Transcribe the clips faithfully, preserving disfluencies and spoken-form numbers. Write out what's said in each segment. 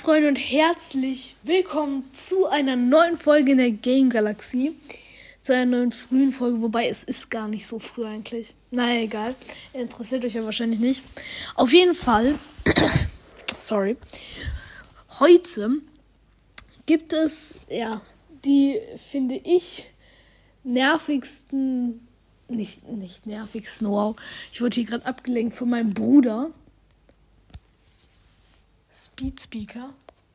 Freunde und herzlich willkommen zu einer neuen Folge in der Game Galaxie. Zu einer neuen frühen Folge, wobei es ist gar nicht so früh eigentlich. Naja, egal. Interessiert euch ja wahrscheinlich nicht. Auf jeden Fall, sorry, heute gibt es, ja, die, finde ich, nervigsten, nicht, nicht nervigsten, wow. Ich wurde hier gerade abgelenkt von meinem Bruder. Speed Speaker.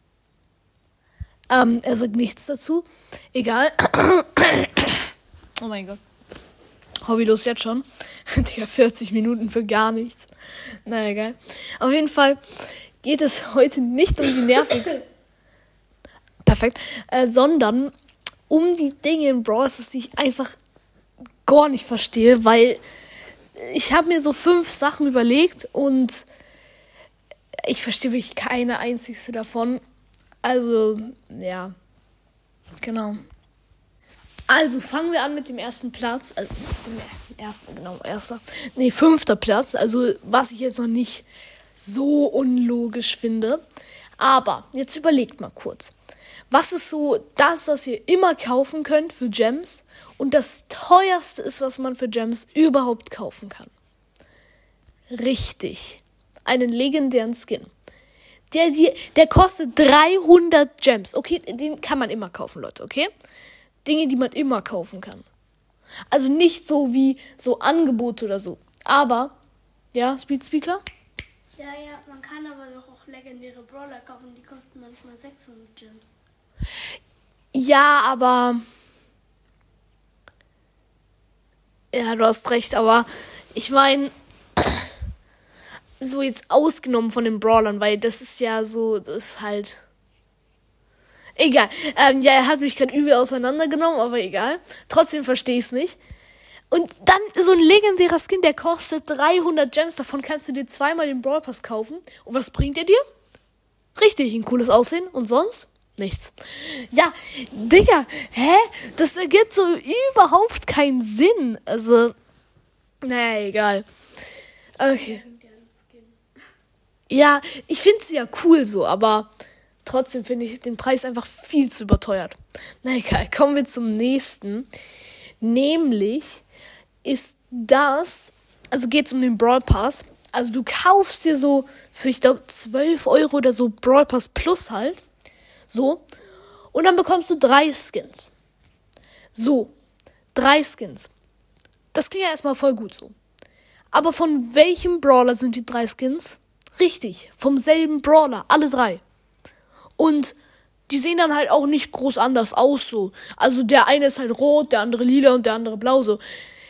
Ähm, er sagt nichts dazu. Egal. Oh mein Gott. Hobbylos jetzt schon. Digga, vierzig Minuten für gar nichts. Naja, egal. Auf jeden Fall geht es heute nicht um die nervigsten. Perfekt. Äh, sondern um die Dinge in Brawl Stars, die ich einfach gar nicht verstehe, weil ich habe mir so fünf Sachen überlegt und ich verstehe wirklich keine einzigste davon. Also, ja. Genau. Also, fangen wir an mit dem ersten Platz. Also, dem ersten, genau, erster. Nee, fünfter Platz. Also, was ich jetzt noch nicht so unlogisch finde. Aber, jetzt überlegt mal kurz. Was ist so das, was ihr immer kaufen könnt für Gems und das teuerste ist, was man für Gems überhaupt kaufen kann? Richtig. Einen legendären Skin. Der, der, der kostet dreihundert Gems. Okay, den kann man immer kaufen, Leute, okay? Dinge, die man immer kaufen kann. Also nicht so wie so Angebote oder so. Aber, ja, Speed Speaker? Ja, ja, man kann aber doch auch legendäre Brawler kaufen, die kosten manchmal sechshundert Gems. Ja, aber... Ja, du hast recht, aber ich meine... So jetzt ausgenommen von den Brawlern, weil das ist ja so, das ist halt... Egal. Ähm, ja, er hat mich gerade übel auseinandergenommen, aber egal. Trotzdem verstehe ich es nicht. Und dann so ein legendärer Skin, der kostet dreihundert Gems. Davon kannst du dir zweimal den Brawl Pass kaufen. Und was bringt er dir? Richtig, ein cooles Aussehen. Und sonst? Nichts. Ja, Digga, hä? Das ergibt so überhaupt keinen Sinn. Also, naja, egal. Okay. Ja, ich finde sie ja cool so, aber trotzdem finde ich den Preis einfach viel zu überteuert. Na egal, kommen wir zum nächsten. Nämlich ist das, also geht es um den Brawl Pass. Also du kaufst dir so für, ich glaube, zwölf Euro oder so Brawl Pass Plus halt. So. Und dann bekommst du drei Skins. So. Drei Skins. Das klingt ja erstmal voll gut so. Aber von welchem Brawler sind die drei Skins? Richtig, vom selben Brawler, alle drei. Und die sehen dann halt auch nicht groß anders aus so. Also der eine ist halt rot, der andere lila und der andere blau so.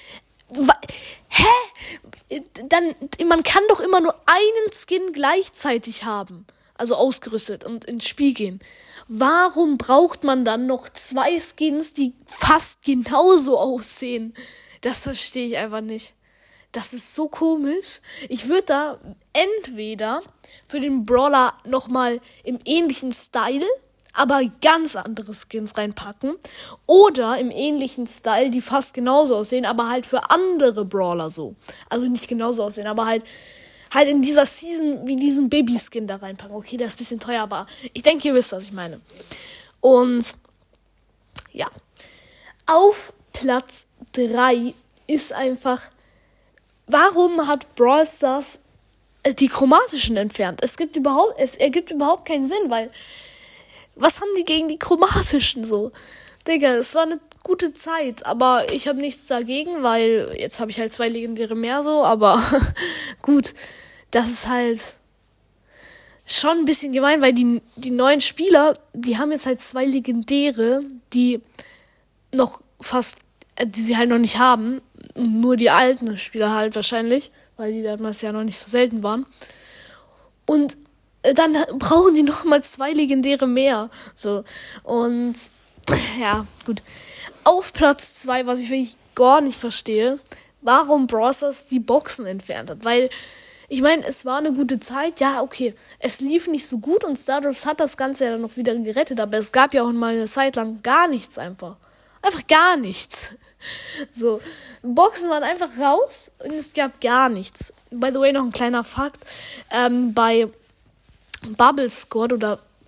Hä? Dann, man kann doch immer nur einen Skin gleichzeitig haben. Also ausgerüstet und ins Spiel gehen. Warum braucht man dann noch zwei Skins, die fast genauso aussehen? Das verstehe ich einfach nicht. Das ist so komisch. Ich würde da entweder für den Brawler nochmal im ähnlichen Style, aber ganz andere Skins reinpacken. Oder im ähnlichen Style, die fast genauso aussehen, aber halt für andere Brawler so. Also nicht genauso aussehen, aber halt, halt in dieser Season wie diesen Baby-Skin da reinpacken. Okay, der ist ein bisschen teuer, aber ich denke, ihr wisst, was ich meine. Und ja. Auf Platz drei ist einfach... Warum hat Brawl Stars die chromatischen entfernt? Es gibt überhaupt, es ergibt überhaupt keinen Sinn, weil was haben die gegen die chromatischen so? Digga, es war eine gute Zeit, aber ich habe nichts dagegen, weil jetzt habe ich halt zwei legendäre mehr so, aber gut, das ist halt schon ein bisschen gemein, weil die, die neuen Spieler, die haben jetzt halt zwei legendäre, die noch fast, die sie halt noch nicht haben. Nur die alten Spieler halt wahrscheinlich, weil die damals ja noch nicht so selten waren. Und dann brauchen die noch mal zwei legendäre mehr. So. Und ja, gut. Auf Platz zwei, was ich wirklich gar nicht verstehe, warum Brawl Stars die Boxen entfernt hat. Weil, ich meine, es war eine gute Zeit. Ja, okay, es lief nicht so gut und Stardust hat das Ganze ja dann noch wieder gerettet. Aber es gab ja auch mal eine Zeit lang gar nichts einfach. Einfach gar nichts. So, Boxen waren einfach raus und es gab gar nichts. By the way, noch ein kleiner Fakt. Ähm, bei Bubble Squad oder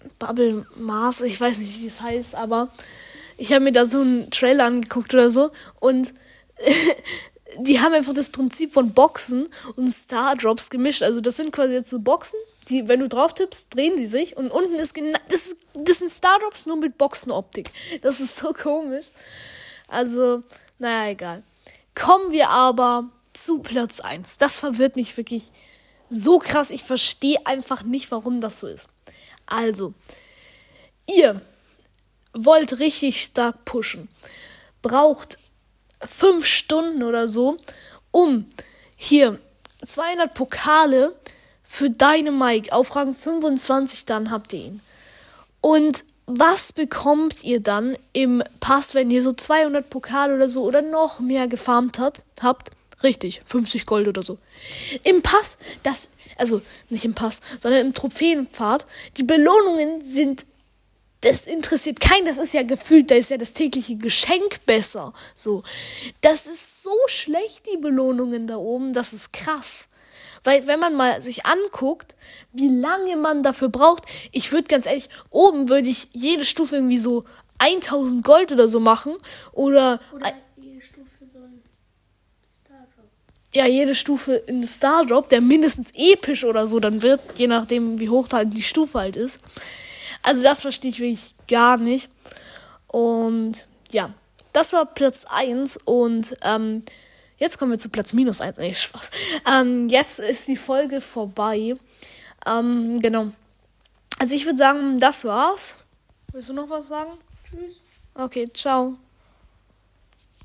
Bubble Mars, ich weiß nicht, wie es heißt, aber ich habe mir da so einen Trailer angeguckt oder so und die haben einfach das Prinzip von Boxen und Stardrops gemischt. Also das sind quasi jetzt so Boxen, die, wenn du drauf tippst, drehen die sich und unten ist genau, das, ist, das sind Stardrops nur mit Boxenoptik. Das ist so komisch. Also, naja, egal. Kommen wir aber zu Platz eins. Das verwirrt mich wirklich so krass. Ich verstehe einfach nicht, warum das so ist. Also, ihr wollt richtig stark pushen. Braucht fünf Stunden oder so, um hier zweihundert Pokale für Dynamite auf Rang fünfundzwanzig, dann habt ihr ihn. Und was bekommt ihr dann im Pass, wenn ihr so zweihundert Pokale oder so oder noch mehr gefarmt hat, habt? Richtig, fünfzig Gold oder so. Im Pass, das, also nicht im Pass, sondern im Trophäenpfad, die Belohnungen sind, das interessiert keinen, das ist ja gefühlt, da ist ja das tägliche Geschenk besser. So, das ist so schlecht, die Belohnungen da oben, das ist krass. Weil wenn man mal sich anguckt, wie lange man dafür braucht, ich würde ganz ehrlich, oben würde ich jede Stufe irgendwie so tausend Gold oder so machen. Oder, Oder jede Stufe so ein Stardrop. Ja, jede Stufe in Stardrop, der mindestens episch oder so dann wird, je nachdem wie hoch halt die Stufe halt ist. Also das verstehe ich wirklich gar nicht. Und ja, das war Platz eins und ähm, jetzt kommen wir zu Platz minus eins. Nee, Spaß. Ähm, jetzt ist die Folge vorbei. Ähm, genau. Also ich würde sagen, das war's. Willst du noch was sagen? Tschüss. Okay, ciao.